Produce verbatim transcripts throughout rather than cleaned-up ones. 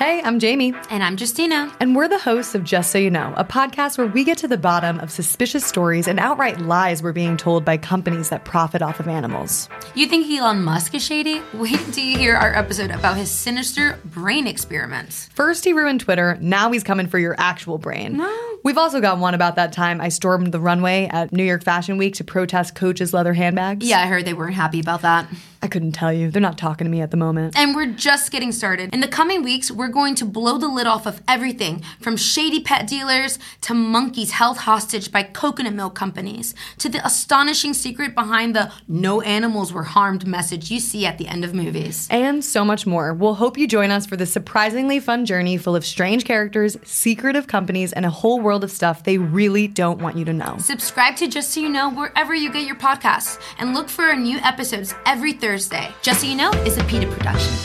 Hey, I'm Jamie. And I'm Justina. And we're the hosts of Just So You Know, a podcast where we get to the bottom of suspicious stories and outright lies we're being told by companies that profit off of animals. You think Elon Musk is shady? Wait until you hear our episode about his sinister brain experiments. First he ruined Twitter, now he's coming for your actual brain. No. We've also got one about that time I stormed the runway at New York Fashion Week to protest Coach's leather handbags. Yeah, I heard they weren't happy about that. I couldn't tell you. They're not talking to me at the moment. And we're just getting started. In the coming weeks, we're going to blow the lid off of everything from shady pet dealers to monkeys held hostage by coconut milk companies to the astonishing secret behind the no animals were harmed message you see at the end of movies. And so much more. We'll hope you join us for this surprisingly fun journey full of strange characters, secretive companies, and a whole world of stuff they really don't want you to know. Subscribe to Just So You Know wherever you get your podcasts and look for our new episodes every Thursday. Just So You Know is a PETA production.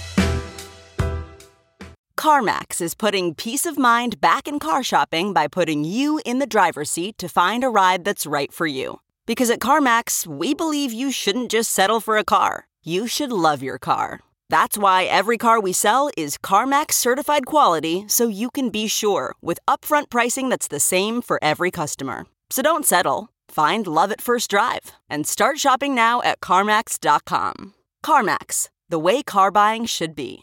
CarMax is putting peace of mind back in car shopping by putting you in the driver's seat to find a ride that's right for you. Because at CarMax, we believe you shouldn't just settle for a car. You should love your car. That's why every car we sell is CarMax certified quality, so you can be sure with upfront pricing that's the same for every customer. So don't settle. Find love at first drive and start shopping now at CarMax dot com. CarMax, the way car buying should be.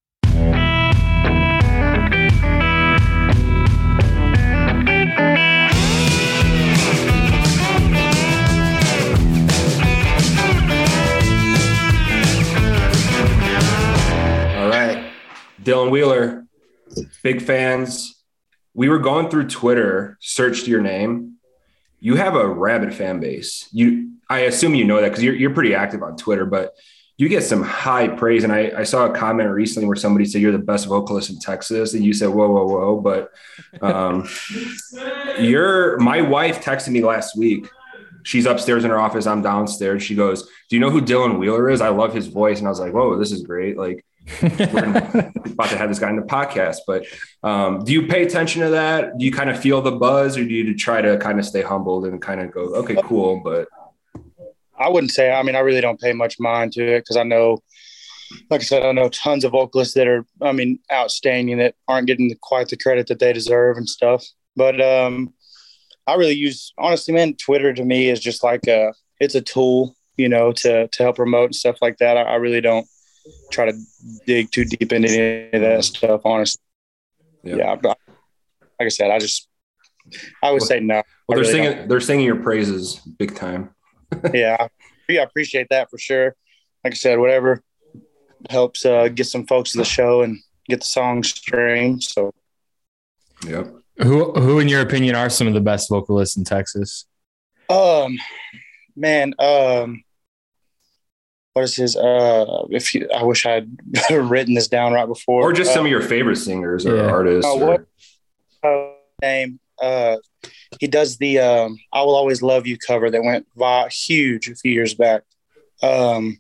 All right, Dylan Wheeler, big fans. We were going through Twitter, searched your name. You have a rabid fan base. You, I assume you know that because you're you're pretty active on Twitter, but you get some high praise. And I, I saw a comment recently where somebody said you're the best vocalist in Texas, and you said whoa, whoa, whoa. But um, you're. My wife texted me last week. She's upstairs in her office. I'm downstairs. She goes, "Do you know who Dylan Wheeler is? I love his voice." And I was like, "Whoa, this is great!" Like, we're about to have this guy in the podcast. But um, do you pay attention to that? Do you kind of feel the buzz, or do you try to kind of stay humbled and kind of go, okay, cool? But I wouldn't say, I mean, I really don't pay much mind to it because I know, like I said, I know tons of vocalists that are, I mean, outstanding that aren't getting quite the credit that they deserve and stuff. But um, I really use, honestly, man, Twitter to me is just like a, it's a tool, you know, to, to help promote and stuff like that. I, I really don't try to dig too deep into any of that stuff, honestly. Yeah. yeah like I said, I just, I would well, say no. Well, they're really singing, don't. they're singing your praises big time. yeah. Yeah. I appreciate that for sure. Like I said, whatever helps uh, get some folks to the show and get the song streamed. So, yeah. Who, who, in your opinion, are some of the best vocalists in Texas? Um, man, um, what is his? Uh, if you, I wish I had written this down right before. Or just uh, some of your favorite singers or yeah. artists. Oh, or... what uh, name? Uh, he does the um, "I Will Always Love You" cover that went vi- huge a few years back. Um,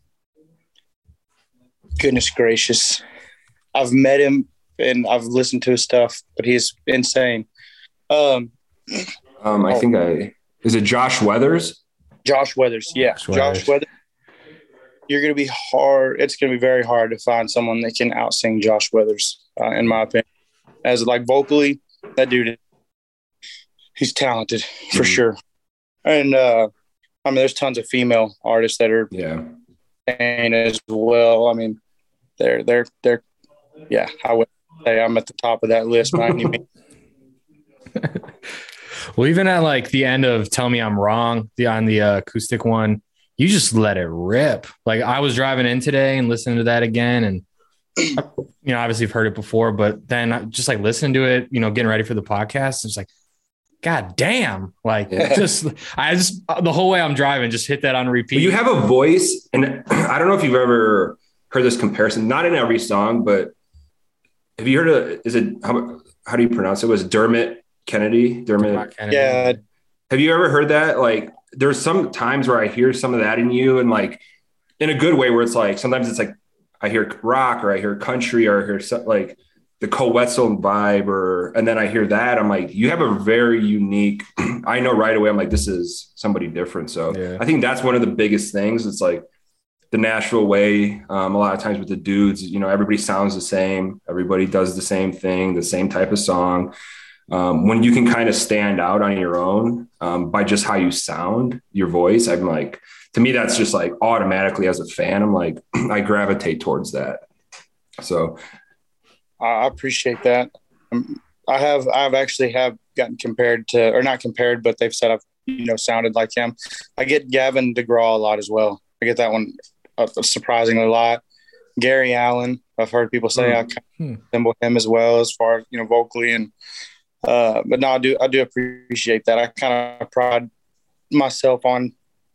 goodness gracious, I've met him and I've listened to his stuff, but he's insane. Um, um, I oh. think I is it Josh Weathers? Josh Weathers, yeah, Josh Weathers. Josh Weathers. You're going to be hard. It's going to be very hard to find someone that can out-sing Josh Weathers, uh, in my opinion. As like vocally, that dude, he's talented for mm-hmm. sure. And uh, I mean, there's tons of female artists that are yeah, and as well. I mean, they're they're they're yeah. I would say I'm at the top of that list by any means. Well, even at like the end of "Tell Me I'm Wrong," the on the uh, acoustic one. You just let it rip. Like I was driving in today and listening to that again. And, you know, obviously I've heard it before, but then just like listening to it, you know, getting ready for the podcast, it's like, God damn. Like yeah. just, I just, the whole way I'm driving, just hit that on repeat. But you have a voice. And I don't know if you've ever heard this comparison, not in every song, but have you heard of, is it, how, how do you pronounce it? Was Dermot Kennedy? Dermot Kennedy. Yeah. Have you ever heard that? Like, there's some times where I hear some of that in you and like in a good way where it's like, sometimes it's like, I hear rock or I hear country or I hear some, like the Cole Wetzel vibe or, and then I hear that. I'm like, you have a very unique, I know right away. I'm like, this is somebody different. So yeah. I think that's one of the biggest things. It's like, the Nashville way. Um, a lot of times with the dudes, you know, everybody sounds the same. Everybody does the same thing, the same type of song. Um, when you can kind of stand out on your own um, by just how you sound, your voice, I'm like, to me, that's just like automatically as a fan, I'm like, I gravitate towards that. So I appreciate that. Um, I have, I've actually have gotten compared to, or not compared, but they've said I've, you know, sounded like him. I get Gavin DeGraw a lot as well. I get that one uh, surprisingly a lot. Gary Allen, I've heard people say mm. I kind of resemble him as well as far as, you know, vocally and, uh, but no, I do, I do appreciate that. I kind of pride myself on,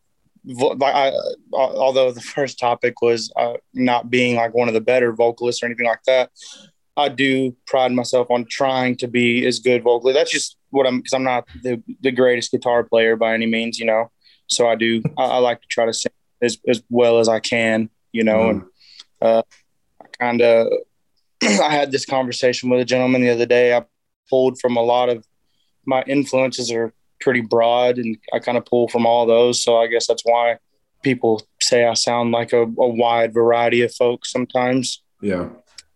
I, although the first topic was uh, not being like one of the better vocalists or anything like that, I do pride myself on trying to be as good vocally. That's just what I'm, because I'm not the, the greatest guitar player by any means, you know. So I do, I, I like to try to sing as, as well as I can, you know. Mm. And uh, I kind of, I had this conversation with a gentleman the other day. I pulled from a lot of my influences are pretty broad, and I kind of pull from all those. So I guess that's why people say I sound like a, a wide variety of folks sometimes. Yeah.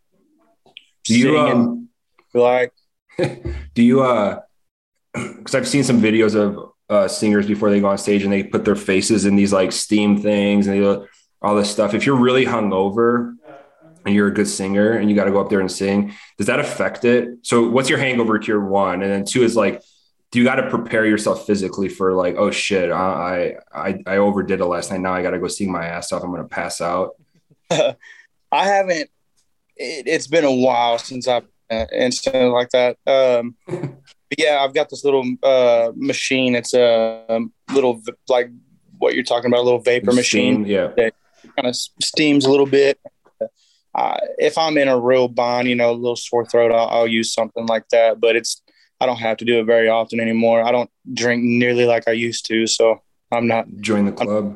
Do you um, like? Do you uh? Because I've seen some videos of uh, singers before they go on stage and they put their faces in these like steam things and they do all this stuff. If you're really hungover and you're a good singer and you got to go up there and sing, does that affect it? So what's your hangover tier one? And then two is like, do you got to prepare yourself physically for like, oh shit, I I I overdid it last night. Now I got to go sing my ass off. I'm going to pass out. I haven't. It, it's been a while since I've uh, incident like that. Um, but yeah, I've got this little uh, machine. It's a um, little like what you're talking about, a little vapor Steam, machine. Yeah, that kind of steams a little bit. Uh, if I'm in a real bind, you know, a little sore throat, I'll, I'll use something like that. But it's I don't have to do it very often anymore. I don't drink nearly like I used to, so I'm not join the club.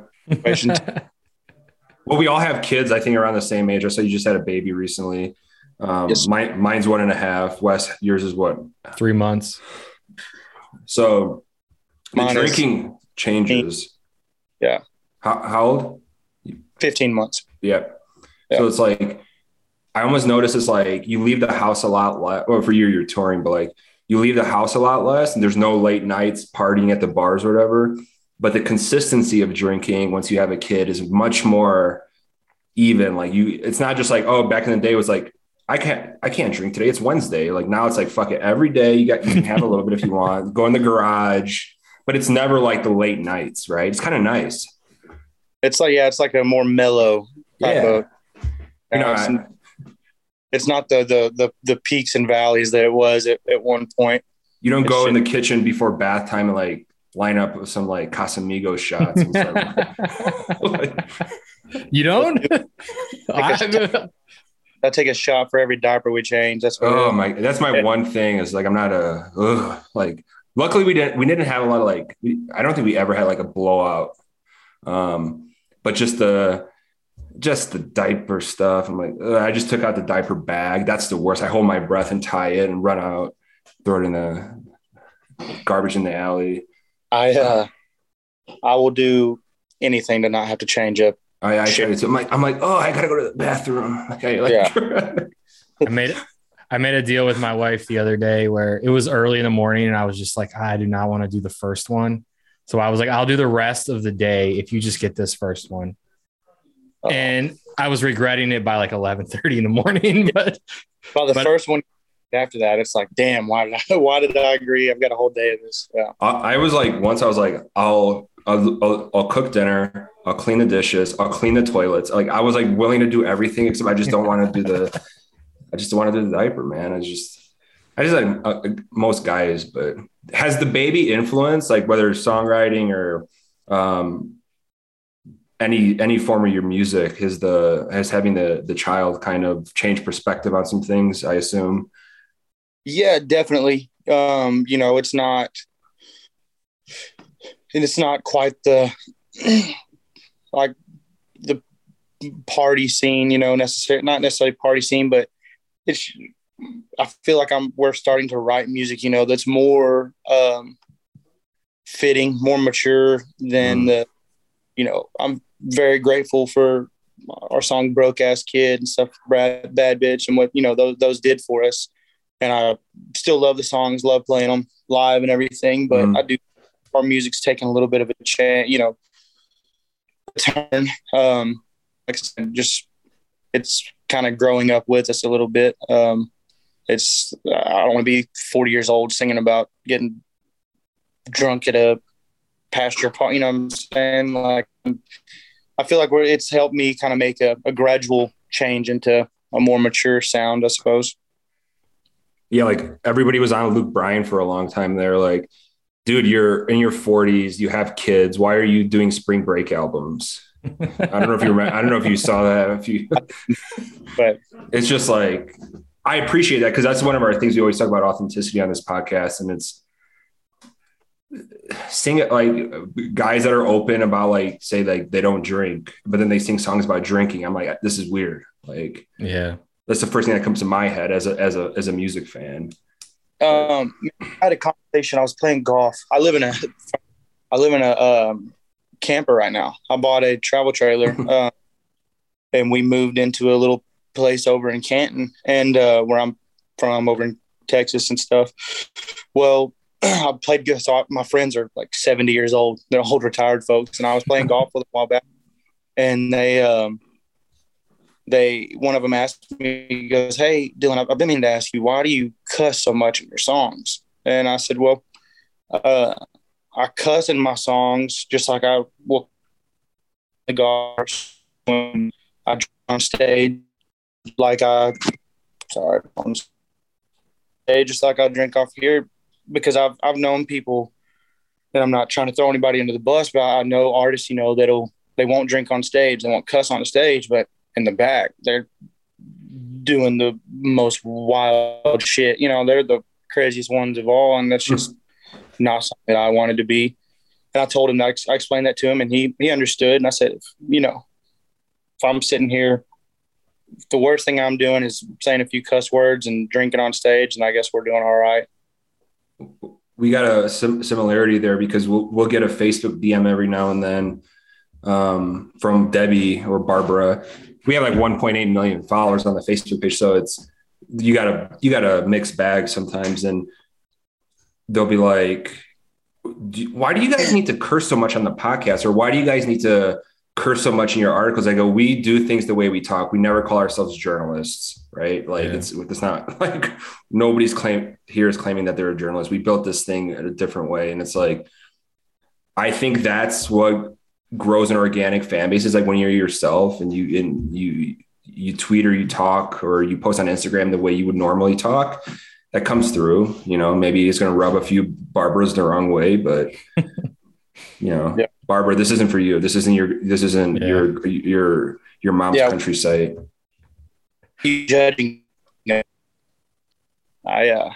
Well, we all have kids, I think, around the same age. I saw you just had a baby recently. Um, yes. Mine, mine's one and a half. Wes, yours is what? Three months. So the Mine drinking changes. Yeah. How, how old? fifteen months. Yeah. yeah. So it's like, I almost notice it's like you leave the house a lot less, or for you, you're touring, but like you leave the house a lot less and there's no late nights partying at the bars or whatever. But the consistency of drinking once you have a kid is much more even. Like you, it's not just like, oh, back in the day it was like, I can't, I can't drink today. It's Wednesday. Like now it's like, fuck it. Every day you got, you can have a little bit if you want, go in the garage, but it's never like the late nights, right? It's kind of nice. It's like, yeah, it's like a more mellow type yeah. of, you know, it's, I, it's not the, the, the, the peaks and valleys that it was at, at one point. You don't it go should, in the kitchen before bath time and like, line up with some like Casamigos shots. And stuff. Like, you don't? I take a shot for every diaper we change. That's what oh my, that's my yeah. one thing is like, I'm not a, ugh, like, luckily we didn't, we didn't have a lot of like, we, I don't think we ever had like a blowout. Um, but just the, just the diaper stuff. I'm like, ugh, I just took out the diaper bag. That's the worst. I hold my breath and tie it and run out, throw it in the garbage in the alley. I uh, I will do anything to not have to change up. I, I try to, I'm like, I'm like, oh, I gotta go to the bathroom. Okay, like, yeah. I made it. I made a deal with my wife the other day where it was early in the morning, and I was just like, I do not want to do the first one. So I was like, I'll do the rest of the day if you just get this first one. Uh-oh. And I was regretting it by like eleven thirty in the morning. But well, the but, first one. After that, it's like, damn, why did I, why did I agree? I've got a whole day of this. Yeah. I, I was like, once I was like, I'll, I'll, I'll, I'll cook dinner. I'll clean the dishes. I'll clean the toilets. Like I was like willing to do everything except I just don't want to do the, I just don't want to do the diaper, man. I just, I just like uh, most guys, but has the baby influence, like whether it's songwriting or um, any, any form of your music, is the, has having the, the child kind of change perspective on some things, I assume? Yeah, definitely. Um, you know, it's not, and it's not quite the, like the party scene, you know, necessarily, not necessarily party scene, but it's, I feel like I'm, we're starting to write music, you know, that's more um, fitting, more mature than mm. the, you know, I'm very grateful for our song Broke Ass Kid and stuff, Brad, Bad Bitch, and what, you know, those, those did for us. And I still love the songs, love playing them live and everything. But mm. I do, our music's taking a little bit of a change, you know, a turn. Um, like I said, just, it's kind of growing up with us a little bit. Um, it's, I don't want to be forty years old singing about getting drunk at a pasture park, you know what I'm saying? Like, I feel like we're, it's helped me kind of make a, a gradual change into a more mature sound, I suppose. Yeah, like everybody was on Luke Bryan for a long time. They're like, dude, you're in your forties, you have kids. Why are you doing spring break albums? I don't know if you remember, I don't know if you saw that. If you, but it's just like, I appreciate that because that's one of our things we always talk about, authenticity on this podcast. And it's sing it like guys that are open about like, say like they don't drink, but then they sing songs about drinking. I'm like, this is weird. Like, yeah, that's the first thing that comes to my head as a, as a, as a music fan. Um, I had a conversation. I was playing golf. I live in a, I live in a, um, camper right now. I bought a travel trailer uh, and we moved into a little place over in Canton and uh, where I'm from over in Texas and stuff. Well, I played good. So I, my friends are like seventy years old. They're old retired folks. And I was playing golf with them a while back. And they, um, they, one of them asked me, he goes, "Hey, Dylan, I've been meaning to ask you, why do you cuss so much in your songs?" And I said, well, uh, I cuss in my songs just like I will the guards when I drink on stage, like I sorry on stage, just like I drink off here, because I've I've known people, and I'm not trying to throw anybody under the bus, but I know artists, you know, that'll they won't drink on stage, they won't cuss on the stage, but in the back they're doing the most wild shit. You know, they're the craziest ones of all, and that's just not something that I wanted to be. And I told him that I explained that to him, and he he understood. And I said, if, you know, if I'm sitting here, the worst thing I'm doing is saying a few cuss words and drinking on stage, and I guess we're doing all right. We got a sim- similarity there because we'll we'll get a Facebook D M every now and then um, from Debbie or Barbara. We have like one point eight million followers on the Facebook page, so it's you got a you got a mixed bag sometimes, and they'll be like, why do you guys need to curse so much on the podcast? Or why do you guys need to curse so much in your articles? I go, we do things the way we talk. We never call ourselves journalists, right? Like yeah. it's, it's not like nobody's claim here is claiming that they're a journalist. We built this thing in a different way. And it's like, I think that's what grows an organic fan base is like when you're yourself and you, and you, you tweet or you talk or you post on Instagram the way you would normally talk. That comes through, you know, maybe it's going to rub a few Barbaras the wrong way, but you know, yeah. Barbara, this isn't for you. This isn't your, this isn't yeah. your, your, your mom's yeah. country site. You judging. I, uh,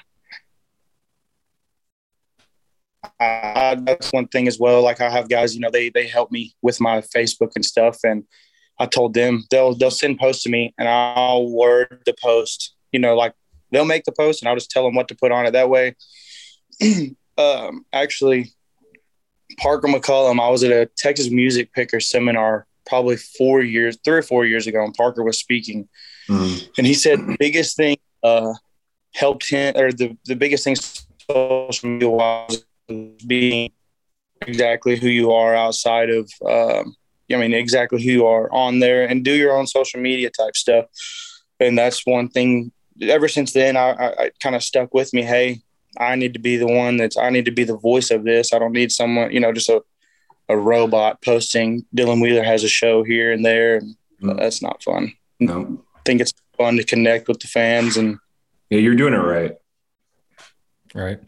I, that's one thing as well. Like I have guys, you know, they, they help me with my Facebook and stuff. And I told them they'll, they'll send posts to me and I'll word the post, you know, like, they'll make the post and I'll just tell them what to put on it that way. um, actually, Parker McCollum, I was at a Texas Music Picker seminar probably four years, three or four years ago, and Parker was speaking. Mm. And he said the biggest thing uh, helped him, or the, the biggest thing social media was being exactly who you are outside of, um, I mean, exactly who you are on there and do your own social media type stuff. And that's one thing. Ever since then, I, I, I kind of stuck with me. Hey, I need to be the one that's, I need to be the voice of this. I don't need someone, you know, just a, a robot posting Dylan Wheeler has a show here and there. And mm. That's not fun. No. I think it's fun to connect with the fans. And yeah, you're doing it right. Right.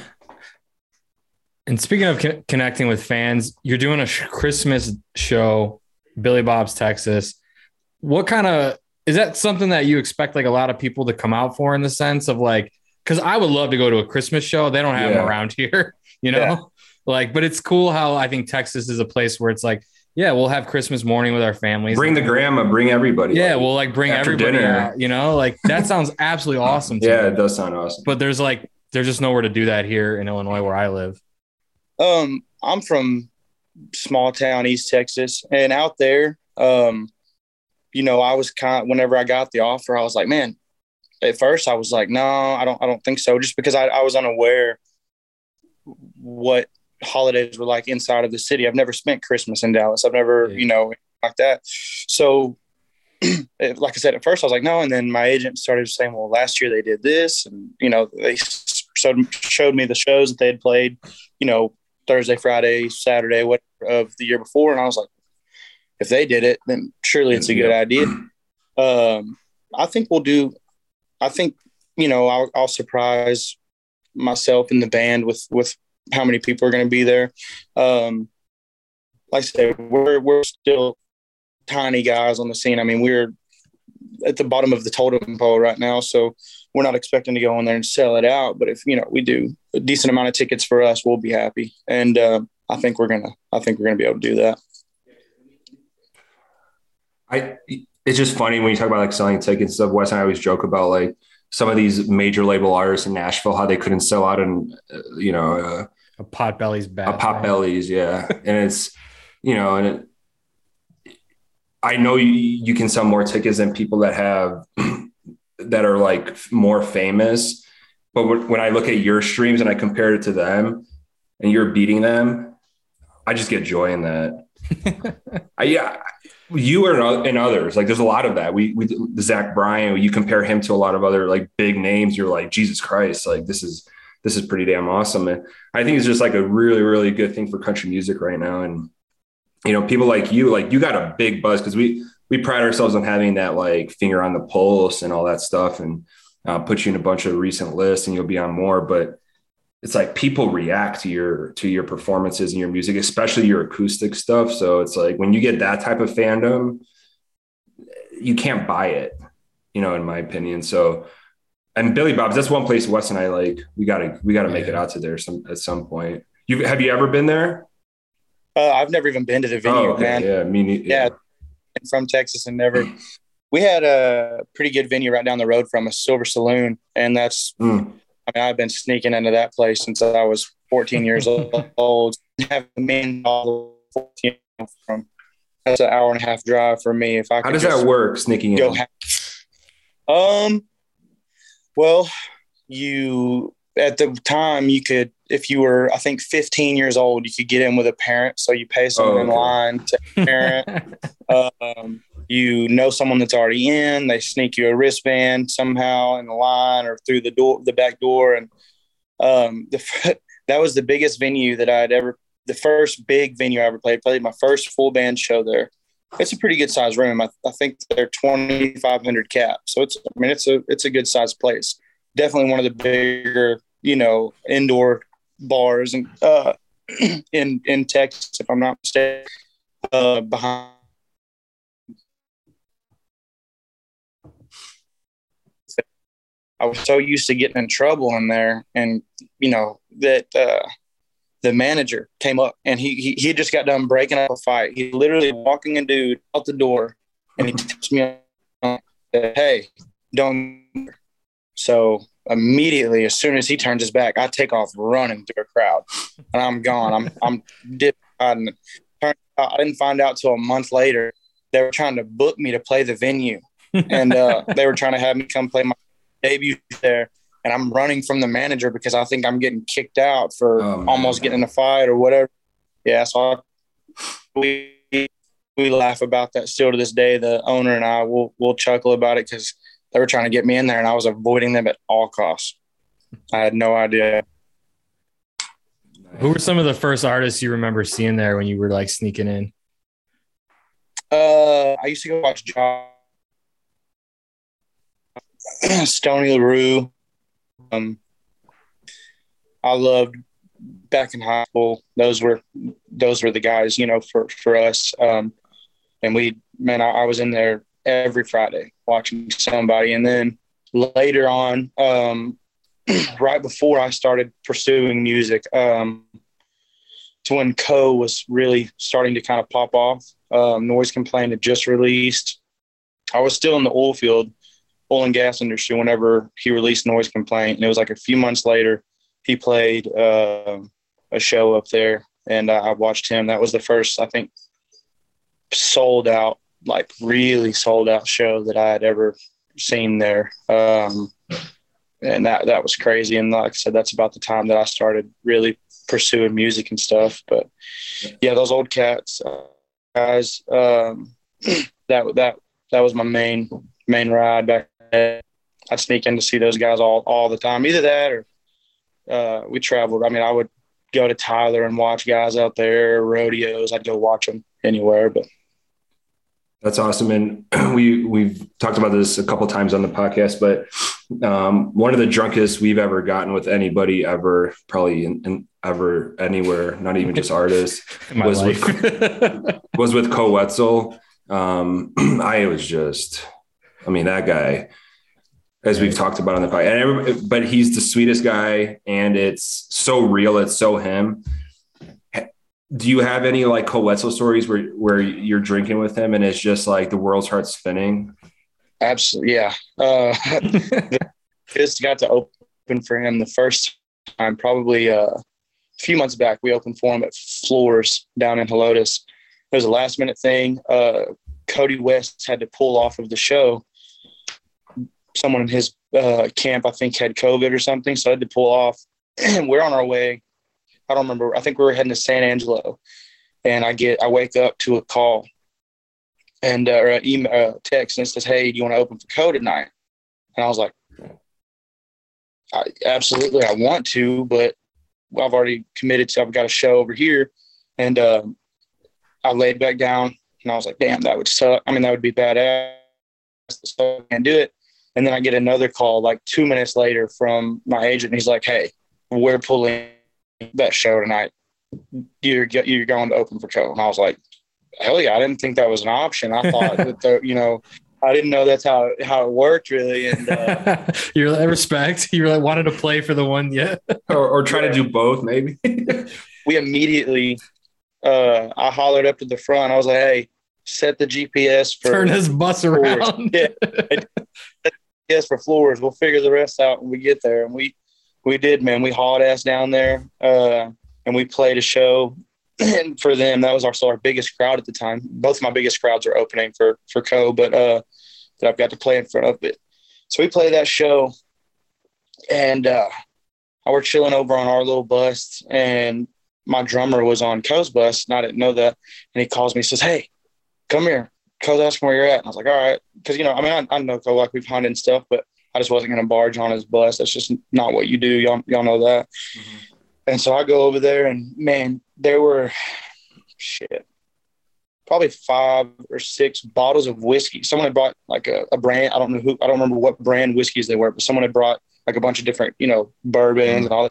And speaking of co- connecting with fans, you're doing a sh- Christmas show, Billy Bob's Texas. What kind of, is that something that you expect like a lot of people to come out for in the sense of like, because I would love to go to a Christmas show. They don't have yeah. them around here, you know, yeah. like, but it's cool how I think Texas is a place where it's like, yeah, we'll have Christmas morning with our families. Bring the grandma, bring everybody. Yeah, like, we'll like bring everybody dinner. Out, you know, like that sounds absolutely awesome. To yeah, me. It does sound awesome. But there's like, there's just nowhere to do that here in Illinois where I live. Um, I'm from small town East Texas, and out there, um, you know, I was kind of, whenever I got the offer, I was like, man, at first I was like, no, I don't, I don't think so. Just because I, I was unaware what holidays were like inside of the city. I've never spent Christmas in Dallas. I've never, yeah. you know, like that. So like I said, at first I was like, no. And then my agent started saying, well, last year they did this. And, you know, they showed, showed me the shows that they had played, you know, Thursday, Friday, Saturday, what of the year before. And I was like, if they did it, then surely it's a good idea. Um, I think we'll do, I think, you know, I'll, I'll surprise myself and the band with, with how many people are going to be there. Um, like I said, we're, we're still tiny guys on the scene. I mean, we're at the bottom of the totem pole right now, so we're not expecting to go in there and sell it out. But if, you know, we do a decent amount of tickets for us, we'll be happy. And uh, I think we're gonna, I think we're gonna be able to do that. I, it's just funny when you talk about like selling tickets and stuff. Wes and I always joke about like some of these major label artists in Nashville, how they couldn't sell out in, uh, you know, uh, a Potbelly's bad. A Potbelly's, yeah, and it's, you know, and it, I know you, you can sell more tickets than people that have that are like more famous. But when I look at your streams and I compare it to them and you're beating them, I just get joy in that. I, yeah, you are and others, like there's a lot of that. We, we, Zach Bryan, you compare him to a lot of other like big names. You're like, Jesus Christ, like this is, this is pretty damn awesome. And I think it's just like a really, really good thing for country music right now. And, you know, people like you, like you got a big buzz because we, we pride ourselves on having that like finger on the pulse and all that stuff, and uh, put you in a bunch of recent lists and you'll be on more. But it's like people react to your, to your performances and your music, especially your acoustic stuff. So it's like when you get that type of fandom, you can't buy it, you know, in my opinion. So, and Billy Bob's, that's one place Wes and I like, we gotta, we gotta make yeah. it out to there some, at some point. You have you ever been there? Uh, I've never even been to the venue, oh, okay. man. Yeah, me neither. Yeah. I'm from Texas and never. We had a pretty good venue right down the road from us, Silver Saloon, and that's. Mm. I mean, I've been sneaking into that place since I was fourteen years old. Have men all fourteen from. That's an hour and a half drive for me. If I could how does that work? Sneaking in. Ha- um. Well, you at the time you could. If you were, I think, fifteen years old, you could get in with a parent. So you pay someone oh, okay. in line to parent. um, you know someone that's already in. They sneak you a wristband somehow in the line or through the door, the back door. And um, the, that was the biggest venue that I'd ever, the first big venue I ever played. Played my first full band show there. It's a pretty good size room. I, I think they're twenty-five hundred cap. So it's, I mean, it's a, it's a good size place. Definitely one of the bigger, you know, indoor bars and uh in in Texas, if I'm not mistaken. Uh behind I was so used to getting in trouble in there, and you know that uh the manager came up and he he, he just got done breaking up a fight. He literally walking a dude out the door and he tips me on, hey, don't. So immediately, as soon as he turns his back, I take off running through a crowd, and I'm gone. I'm I'm dipped. I didn't find out till a month later. They were trying to book me to play the venue, and uh, they were trying to have me come play my debut there. And I'm running from the manager because I think I'm getting kicked out for oh, almost getting in a fight or whatever. Yeah, so I, we we laugh about that still to this day. The owner and I will will chuckle about it because they were trying to get me in there, and I was avoiding them at all costs. I had no idea. Who were some of the first artists you remember seeing there when you were like sneaking in? Uh, I used to go watch John, Stoney LaRue. Um, I loved back in high school. Those were those were the guys, you know, for for us. Um, and we, man, I, I was in there every Friday watching somebody. And then later on, um, right before I started pursuing music, um, to when Co was really starting to kind of pop off. Um, Noise Complaint had just released. I was still in the oil field, oil and gas industry whenever he released Noise Complaint. And it was like a few months later, he played uh, a show up there, and I watched him. That was the first, I think, sold out like really sold out show that I had ever seen there. Um, and that, that was crazy. And like I said, that's about the time that I started really pursuing music and stuff. But yeah, those old cats uh, guys, um, that, that, that was my main, main ride back then. I'd sneak in to see those guys all, all the time. Either that or uh, we traveled. I mean, I would go to Tyler and watch guys out there, rodeos. I'd go watch them anywhere, but that's awesome. And we, we've talked about this a couple times on the podcast, but um, one of the drunkest we've ever gotten with anybody ever, probably in, in ever, anywhere, not even just artists, was with, was with Koe Wetzel. Um, I was just, I mean, that guy, as we've talked about on the podcast, and everybody, but he's the sweetest guy and it's so real. It's so him. Do you have any like Koe Wetzel stories where, where you're drinking with him and it's just like the world starts spinning? Absolutely. Yeah. Uh, just got to open for him the first time, probably uh, a few months back. We opened for him at Floors down in Helotes. It was a last minute thing. Uh, Cody West had to pull off of the show. Someone in his uh, camp, I think, had COVID or something. So I had to pull off and we're on our way. I don't remember. I think we were heading to San Angelo, and I get, I wake up to a call and, uh, or an email, uh, text, and it says, "Hey, do you want to open for Koe tonight?" And I was like, I, absolutely. I want to, but I've already committed to, I've got a show over here. And, um, I laid back down and I was like, damn, that would suck. I mean, that would be badass. So I can't do it. And then I get another call like two minutes later from my agent. And he's like, "Hey, we're pulling that show tonight. You're you're going to open for Koe." And I was like, hell yeah, I didn't think that was an option. I thought that the, you know, I didn't know that's how how it worked really. And uh, you're like, respect. You like wanted to play for the one, yeah, or, or try yeah. to do both, maybe. We immediately, uh, I hollered up to the front. I was like, "Hey, set the G P S for turn this bus Floors. Around." Yeah, set the G P S for Floors. We'll figure the rest out when we get there. And we. We did, man. We hauled ass down there, uh, and we played a show. And for them, that was our, so our biggest crowd at the time. Both of my biggest crowds are opening for for Koe, but uh, that I've got to play in front of it. So we played that show, and uh, I were chilling over on our little bus, and my drummer was on Koe's bus, and I didn't know that. And he calls me, says, "Hey, come here. Koe's asking where you're at." And I was like, "All right," because you know, I mean, I, I know Koe, like we've hunted and stuff, but I just wasn't going to barge on his bus. That's just not what you do. Y'all, y'all know that. Mm-hmm. And so I go over there, and man, there were shit, probably five or six bottles of whiskey. Someone had brought like a, a brand. I don't know who, I don't remember what brand whiskeys they were, but someone had brought like a bunch of different, you know, bourbons mm-hmm. and all that.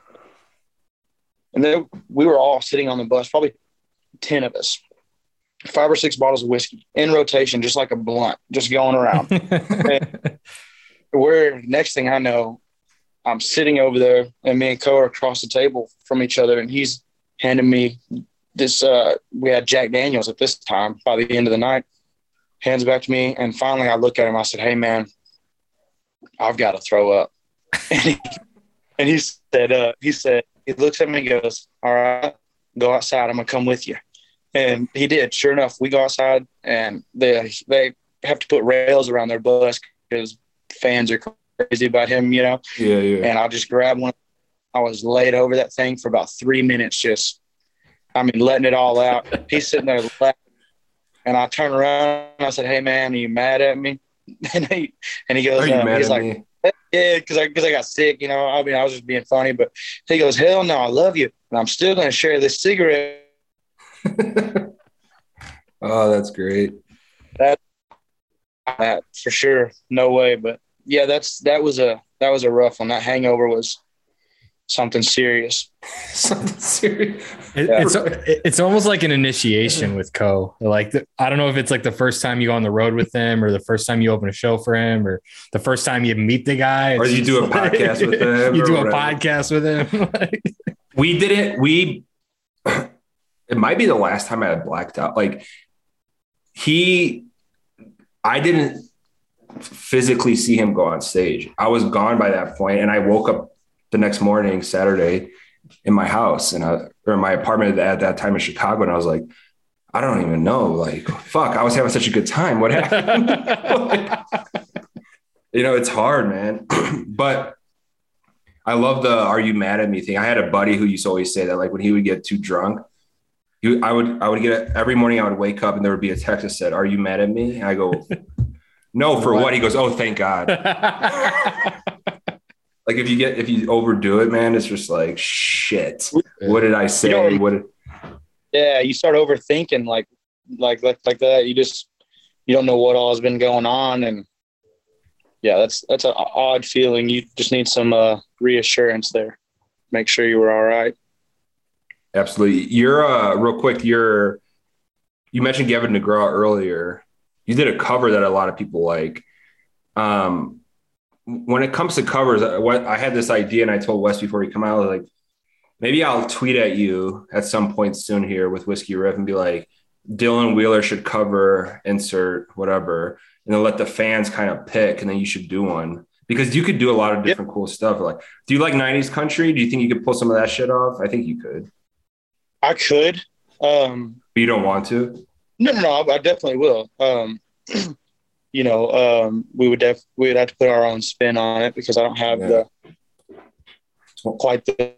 And then we were all sitting on the bus, probably ten of us, five or six bottles of whiskey in rotation, just like a blunt, just going around. And where next thing I know, I'm sitting over there, and me and Koe are across the table from each other, and he's handing me this. Uh, we had Jack Daniels at this time. By the end of the night, hands it back to me, and finally I look at him. I said, "Hey, man, I've got to throw up." And he, and he said, uh, he said, he looks at me and goes, "All right, go outside. I'm gonna come with you." And he did. Sure enough, we go outside, and they they have to put rails around their bus because fans are crazy about him, you know? Yeah, yeah. And I'll just grab one. I was laid over that thing for about three minutes, just, I mean, letting it all out. He's sitting there laughing. And I turn around and I said, "Hey, man, are you mad at me?" And he, and he goes, are you um, mad he's at like, me? "Yeah, because I, cause I got sick, you know? I mean, I was just being funny." But he goes, "Hell no, I love you. And I'm still going to share this cigarette." Oh, that's great. That, that for sure. No way. But yeah, that's, that was a, that was a rough one. That hangover was something serious. Something serious. It, Yeah. It's it's almost like an initiation with Koe. Like the, I don't know if it's like the first time you go on the road with him, or the first time you open a show for him, or the first time you meet the guy, or you do a podcast with him. You do a whatever. podcast with him. We didn't. We. It might be the last time I had blacked out. Like he, I didn't physically see him go on stage. I was gone by that point, and I woke up the next morning, Saturday, in my house and I, or in my apartment at that time in Chicago, and I was like, I don't even know. Like, fuck, I was having such a good time. What happened? You know, it's hard, man. But I love the "Are you mad at me" thing. I had a buddy who used to always say that, like when he would get too drunk, he, I would I would get every morning. I would wake up and there would be a text that said, "Are you mad at me?" And I go, "No, for what?" what? He goes, "Oh, thank God." Like if you get if you overdo it, man, it's just like shit. What did I say? You know, what? Did... Yeah, you start overthinking like like like like that. You just you don't know what all has been going on, and yeah, that's that's an odd feeling. You just need some uh, reassurance there. Make sure you were all right. Absolutely. You're uh, real quick. You're you mentioned Gavin DeGraw earlier. You did a cover that a lot of people like. Um, when it comes to covers, what I had this idea, and I told Wes before he come out, I was like, maybe I'll tweet at you at some point soon here with Whiskey Riff and be like, Dylan Wheeler should cover insert whatever, and then let the fans kind of pick, and then you should do one because you could do a lot of different yep. cool stuff. Like, do you like nineties country? Do you think you could pull some of that shit off? I think you could. I could. Um, but you don't want to? No, no, no. I definitely will. Um, you know, um, we would def- we would have to put our own spin on it because I don't have yeah. the quite the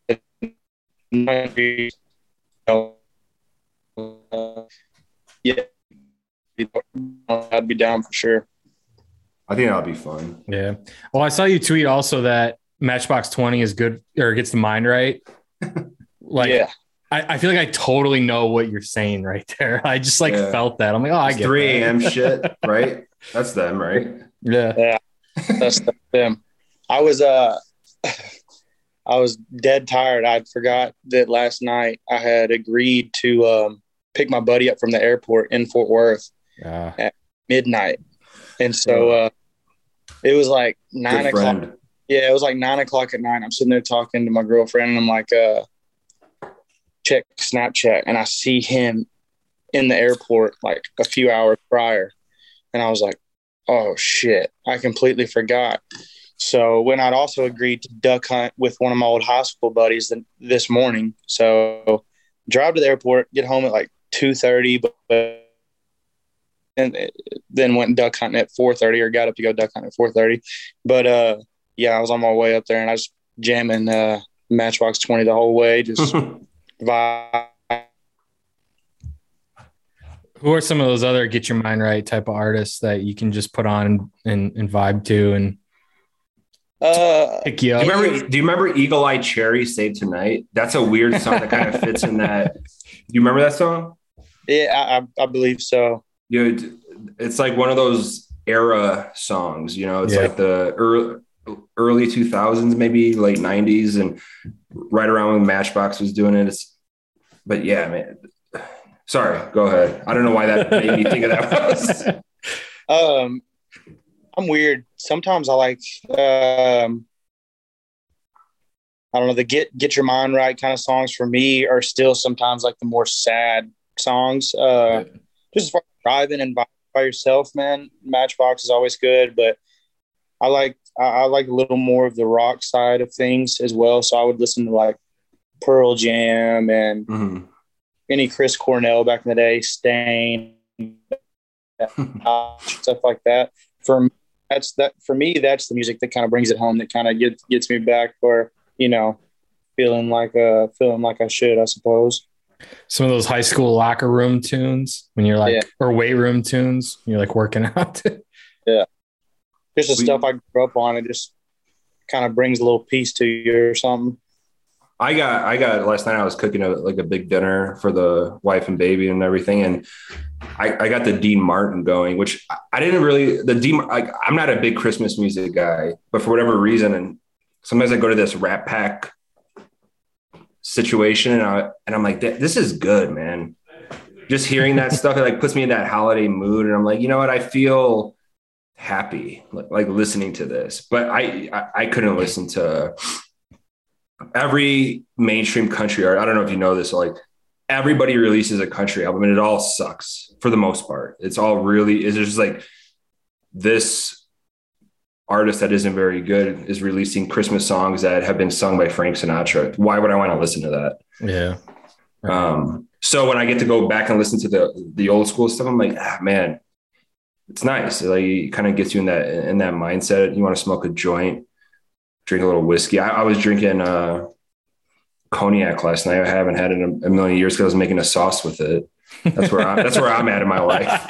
you know, uh, yeah, I'd be down for sure. I think that'll be fun. Yeah. Well, I saw you tweet also that Matchbox twenty is good or gets the mind right. Like, yeah. I, I feel like I totally know what you're saying right there. I just like yeah. felt that. I'm like, oh, I it's get three a.m. shit, right? That's them, right? Yeah. Yeah. That's them. I was, uh, I was dead tired. I forgot that last night I had agreed to um, pick my buddy up from the airport in Fort Worth yeah. at midnight. And so uh, it was like nine Good o'clock. Friend. Yeah, it was like nine o'clock at night. I'm sitting there talking to my girlfriend, and I'm like, uh, check Snapchat, and I see him in the airport like a few hours prior. And I was like, oh, shit, I completely forgot. So when I'd also agreed to duck hunt with one of my old high school buddies this morning. So drive to the airport, get home at like two thirty, but and then went duck hunting at four thirty or got up to go duck hunting at four thirty. But uh, yeah, I was on my way up there and I was jamming uh, Matchbox twenty the whole way. Just vibe. Who are some of those other get your mind right type of artists that you can just put on and, and, and vibe to and Uh, pick you up? Do you remember, do you remember Eagle Eye Cherry Save Tonight? That's a weird song that kind of fits in that. Do you remember that song? Yeah, I, I believe so. You know, it's like one of those era songs, you know, it's yeah. like the early, early two thousands, maybe late nineties, and right around when Matchbox was doing it. It's, but yeah, man, sorry, go ahead. I don't know why that made me think of that. um, I'm weird. Sometimes I like, um, I don't know, the get get your mind right kind of songs for me are still sometimes like the more sad songs. Uh, just for driving and by, by yourself, man. Matchbox is always good, but I like I, I like a little more of the rock side of things as well. So I would listen to like Pearl Jam and mm-hmm. any Chris Cornell back in the day, Stain, stuff like that. For me, that's that for me, that's the music that kind of brings it home. That kind of gets gets me back for, you know, feeling like uh feeling like I should, I suppose. Some of those high school locker room tunes when you're like, yeah. or weight room tunes, you're like working out. yeah, just the we, stuff I grew up on. It just kind of brings a little peace to you or something. I got, I got last night. I was cooking a, like a big dinner for the wife and baby and everything, and I, I got the Dean Martin going, which I didn't really. The Dean, like, I'm not a big Christmas music guy, but for whatever reason, and sometimes I go to this Rat Pack situation, and I and I'm like, this is good, man. Just hearing that stuff, it like puts me in that holiday mood, and I'm like, you know what, I feel happy like, like listening to this, but I, I I couldn't listen to every mainstream country art. I don't know if you know this, like everybody releases a country album and it all sucks for the most part. It's all really is just like this artist that isn't very good is releasing Christmas songs that have been sung by Frank Sinatra. Why would I want to listen to that? Yeah. Um, So when I get to go back and listen to the the old school stuff, I'm like, ah, man, it's nice. It, like, it kind of gets you in that in that mindset. You want to smoke a joint, drink a little whiskey. I, I was drinking uh, cognac last night. I haven't had it in a, a million years because I was making a sauce with it. That's where I'm, that's where I'm at in my life.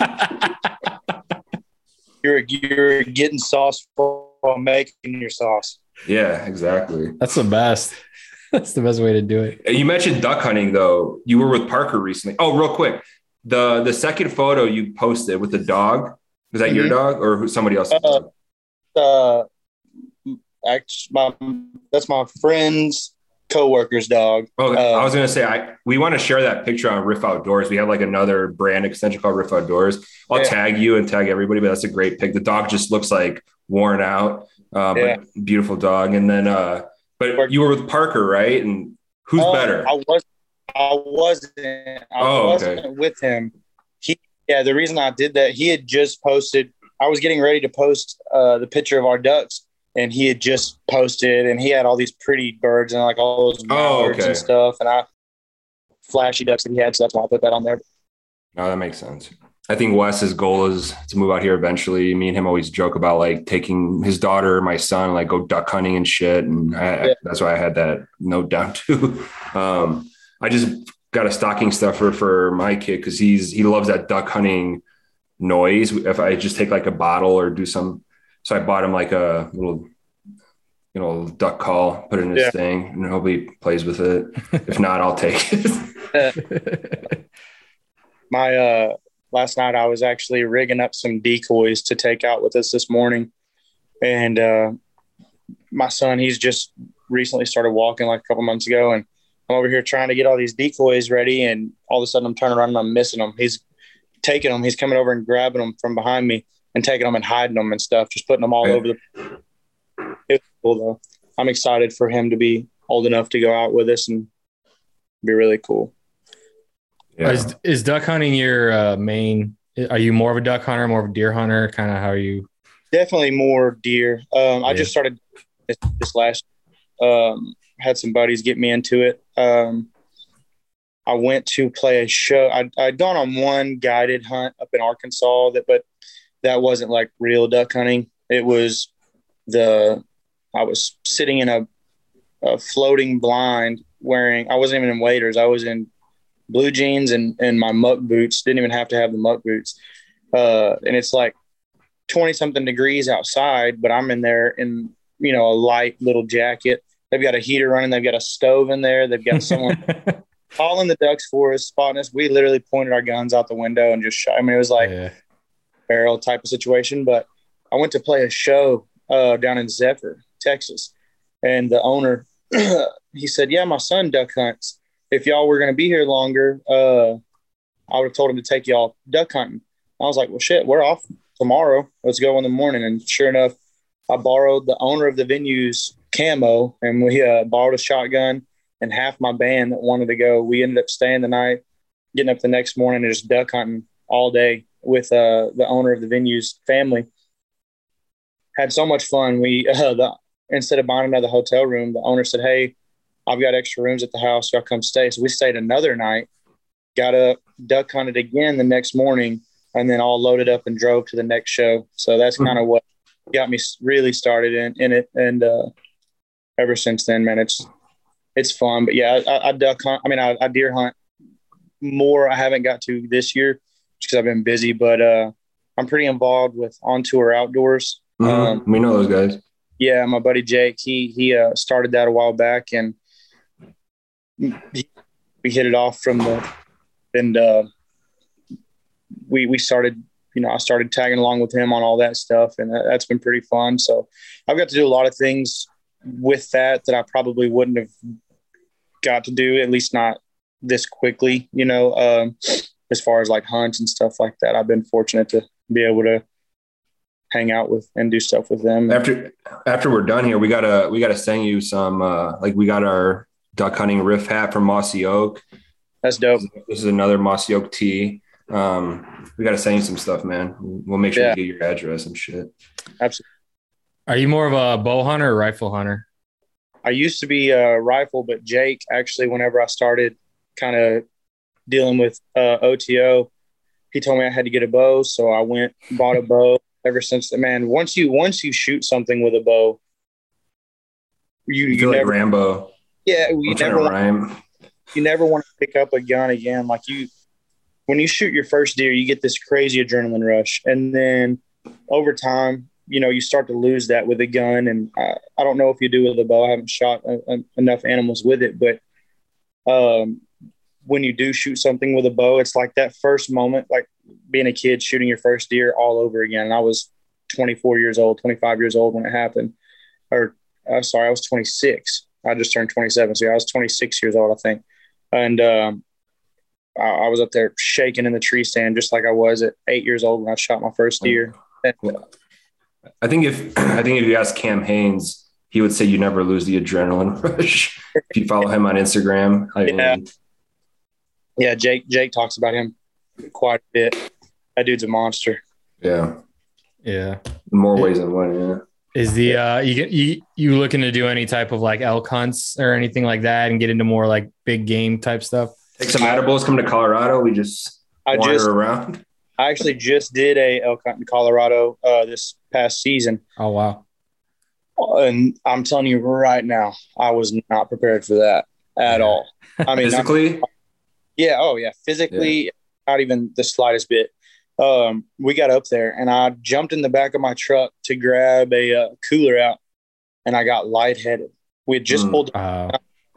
You're you're getting sauce while making your sauce. Yeah, exactly. That's the best. That's the best way to do it. You mentioned duck hunting, though. You were with Parker recently. Oh, real quick. The the second photo you posted with the dog, was that mm-hmm. your dog or who, somebody else's uh, dog? Uh, actually, my, that's my friend's coworker's dog. Oh, uh, I was going to say, I we want to share that picture on Riff Outdoors. We have like another brand extension called Riff Outdoors. I'll yeah. tag you and tag everybody, but that's a great pic. The dog just looks like worn out, uh, yeah. but beautiful dog. And then, uh, but you were with Parker, right? And who's uh, better? I was, I wasn't, I oh, wasn't okay. with him. He, yeah, the reason I did that, he had just posted, I was getting ready to post uh, the picture of our ducks, and he had just posted, and he had all these pretty birds and like all those oh, birds okay. and stuff, and I flashy ducks that he had, so that's why I put that on there. No, that makes sense. I think Wes's goal is to move out here eventually. Me and him always joke about like taking his daughter, my son, like go duck hunting and shit. And I, yeah. that's why I had that note down too. Um, I just got a stocking stuffer for my kid because he's he loves that duck hunting noise. If I just take like a bottle or do some, so I bought him like a little, you know, duck call, put it in his yeah. thing, and hope he plays with it. If not, I'll take it. my uh. Last night, I was actually rigging up some decoys to take out with us this morning. And uh, my son, he's just recently started walking like a couple months ago. And I'm over here trying to get all these decoys ready. And all of a sudden, I'm turning around and I'm missing them. He's taking them. He's coming over and grabbing them from behind me and taking them and hiding them and stuff, just putting them all over the – it's cool, though. I'm excited for him to be old enough to go out with us and be really cool. Yeah. Is, is duck hunting your uh, main? Are you more of a duck hunter, more of a deer hunter? Kind of how are you? Definitely more deer. Um, yeah. I just started this, this last. Um, had some buddies get me into it. Um, I went to play a show. I, I'd gone on one guided hunt up in Arkansas, that, but that wasn't like real duck hunting. It was the I was sitting in a, a floating blind wearing. I wasn't even in waders. I was in blue jeans and, and my muck boots. Didn't even have to have the muck boots. Uh, and it's like twenty something degrees outside, but I'm in there in, you know, a light little jacket. They've got a heater running. They've got a stove in there. They've got someone calling the ducks for us, spotting us. We literally pointed our guns out the window and just shot. I mean, it was like yeah. barrel type of situation, but I went to play a show uh, down in Zephyr, Texas. And the owner, he said, yeah, my son duck hunts. If y'all were going to be here longer, uh, I would have told him to take y'all duck hunting. I was like, well, shit, we're off tomorrow. Let's go in the morning. And sure enough, I borrowed the owner of the venue's camo, and we uh, borrowed a shotgun and half my band that wanted to go. We ended up staying the night, getting up the next morning and just duck hunting all day with uh, the owner of the venue's family. Had so much fun. We uh, the, instead of buying another hotel room, the owner said, hey, I've got extra rooms at the house. Y'all come stay. So we stayed another night, got up, duck hunted again the next morning, and then all loaded up and drove to the next show. So that's kind of what got me really started in, in it. And uh, ever since then, man, it's it's fun. But yeah, I, I duck hunt. I mean, I, I deer hunt more. I haven't got to this year because I've been busy, but uh, I'm pretty involved with On Tour Outdoors. Mm-hmm. Um, we know those guys. Yeah, my buddy Jake, he he uh, started that a while back, and we hit it off from the, and uh, we we started, you know, I started tagging along with him on all that stuff, and that's been pretty fun. So I've got to do a lot of things with that that I probably wouldn't have got to do, at least not this quickly, you know, um, as far as like hunts and stuff like that. I've been fortunate to be able to hang out with and do stuff with them. After after we're done here, we gotta we gotta send you some uh, like we got our duck hunting riff hat from Mossy Oak. That's dope. This is another Mossy Oak tee. Um, we got to send you some stuff, man. We'll make sure yeah. you get your address and shit. Absolutely. Are you more of a bow hunter or rifle hunter? I used to be a rifle, but Jake actually, whenever I started kind of dealing with uh, O T O, he told me I had to get a bow. So I went, bought a bow. Ever since then, man, once you, once you shoot something with a bow, you, You you feel like never, Rambo. yeah, you I'm trying never, to want, rhyme. you never want to pick up a gun again. Like you, when you shoot your first deer, you get this crazy adrenaline rush. And then over time, you know, you start to lose that with a gun. And I, I don't know if you do with a bow. I haven't shot a, a, enough animals with it, but um, when you do shoot something with a bow, it's like that first moment, like being a kid shooting your first deer all over again. And I was twenty-four years old, twenty-five years old when it happened. Or uh, sorry, I was twenty-six. I just turned twenty-seven. So yeah, I was twenty-six years old, I think. And um, I, I was up there shaking in the tree stand, just like I was at eight years old when I shot my first deer. And, I think if I think if you ask Cam Haynes, he would say you never lose the adrenaline rush. If you follow him on Instagram, I mean, yeah, yeah. Jake Jake talks about him quite a bit. That dude's a monster. yeah, Yeah. in more ways than one. Yeah. Is the uh you get you you looking to do any type of like elk hunts or anything like that and get into more like big game type stuff? Take some edibles, come to Colorado. We just I wander just around. I actually just did a elk hunt in Colorado uh, this past season. Oh wow. And I'm telling you right now, I was not prepared for that at Yeah. all. I mean, Physically, not, yeah, oh yeah, physically, not even the slightest bit. Um, we got up there, and I jumped in the back of my truck to grab a uh, cooler out, and I got lightheaded. We had just Mm. pulled. Uh,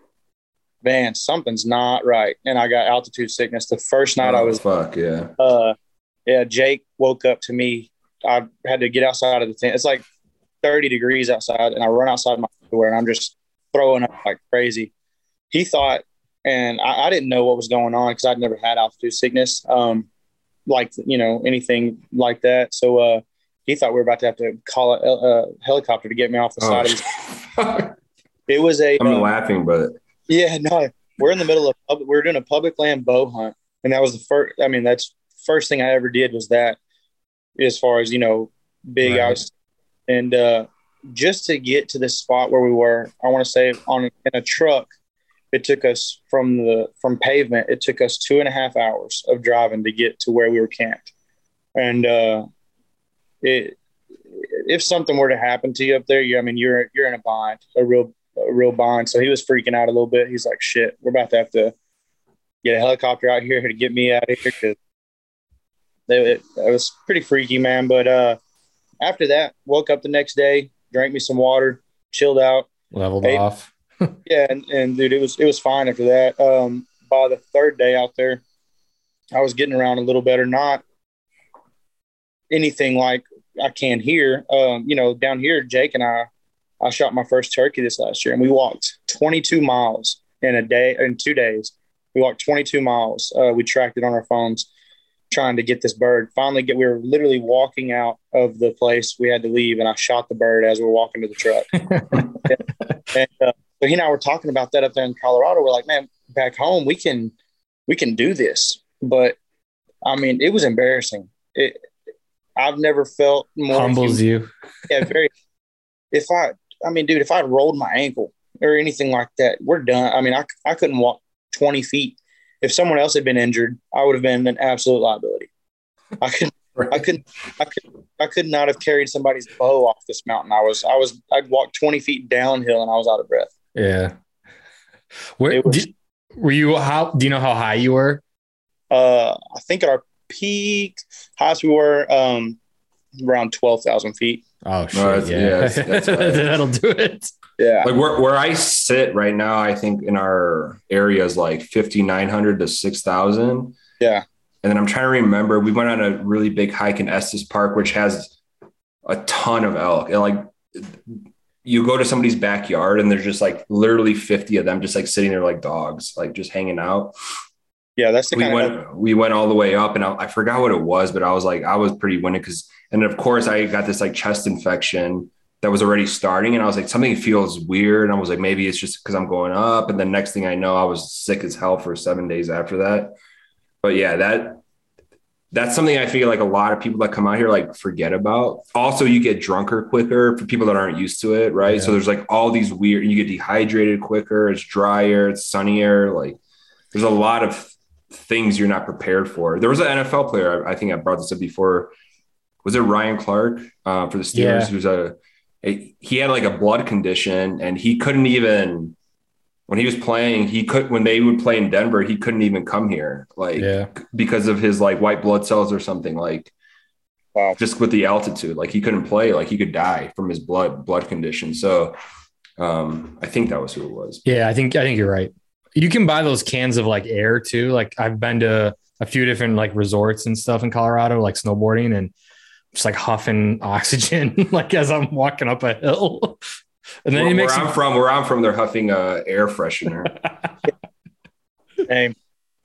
Man, something's not right, and I got altitude sickness. The first night I oh, was, fuck yeah. uh, yeah, Jake woke up to me. I had to get outside of the tent. It's like thirty degrees outside, and I run outside my door, and I'm just throwing up like crazy. He thought, and I, I didn't know what was going on because I'd never had altitude sickness, um, like you know anything like that. So uh, he thought we were about to have to call a, a helicopter to get me off the Oh, side of his. shit. It was a I'm uh, laughing, but yeah, no, we're in the middle of pub- we're doing a public land bow hunt, and that was the first. I mean, that's first thing I ever did was that, as far as you know, big Right. out, and uh, just to get to the spot where we were, I want to say on in a truck, it took us from the from pavement. It took us two and a half hours of driving to get to where we were camped, and uh, it if something were to happen to you up there, you I mean, you're you're in a bind, a real a real bind. So he was freaking out a little bit. He's like, shit, we're about to have to get a helicopter out here to get me out of here. Cause it, it was pretty freaky, man. But uh, after that, woke up the next day, drank me some water, chilled out. leveled Hey. off. Yeah. And, and dude, it was, it was fine after that. Um, by the third day out there, I was getting around a little better, not anything like I can here. Um, you know, down here, Jake and I, I shot my first turkey this last year, and we walked twenty-two miles in a day, in two days. We walked twenty-two miles. Uh, we tracked it on our phones, trying to get this bird. Finally, get we were literally walking out of the place we had to leave, and I shot the bird as we were walking to the truck. and uh, so he and I were talking about that up there in Colorado. We're like, man, back home we can we can do this, but I mean, it was embarrassing. It, I've never felt more Humbles you. Yeah, very. If I, I mean, dude, if I rolled my ankle or anything like that, we're done. I mean, I, I couldn't walk twenty feet. If someone else had been injured, I would have been an absolute liability. I could, I couldn't, I could, I could not have carried somebody's bow off this mountain. I was, I was, I'd walk twenty feet downhill and I was out of breath. Yeah. Where It was- did, were you? How do you know how high you were? Uh, I think at our peak highest we were um, around twelve thousand feet. Oh shit! that's- yeah, yeah, that's- that's high. that'll do it. Yeah. like where, where I sit right now, I think in our area is like fifty-nine hundred to six thousand. Yeah. And then I'm trying to remember, we went on a really big hike in Estes Park, which has a ton of elk. And like you go to somebody's backyard and there's just like literally fifty of them just like sitting there like dogs, like just hanging out. Yeah. That's the We kind went, of, we went all the way up and I, I forgot what it was, but I was like, I was pretty winded because, and of course I got this like chest infection that was already starting. And I was like, something feels weird. And I was like, maybe it's just because I'm going up. And then next thing I know, I was sick as hell for seven days after that. But yeah, that that's something I feel like a lot of people that come out here like forget about. Also, you get drunker quicker for people that aren't used to it, right? Yeah. So there's like all these weird, you get dehydrated quicker, it's drier, it's sunnier. Like there's a lot of things you're not prepared for. There was an N F L player, I, I think I brought this up before. Was it Ryan Clark uh, for the Steelers? Yeah. Who's a, a he had like a blood condition, and he couldn't even when he was playing. He could when they would play in Denver, he couldn't even come here, like Yeah. because of his like white blood cells or something. Like, Wow. just with the altitude, like he couldn't play. Like he could die from his blood blood condition. So, um, I think that was who it was. Yeah, I think I think you're right. You can buy those cans of like air too. Like I've been to a few different like resorts and stuff in Colorado, like snowboarding, and just like huffing oxygen, like as I'm walking up a hill. And then where, it makes where I'm you- from, where I'm from, they're huffing uh, air freshener. Same.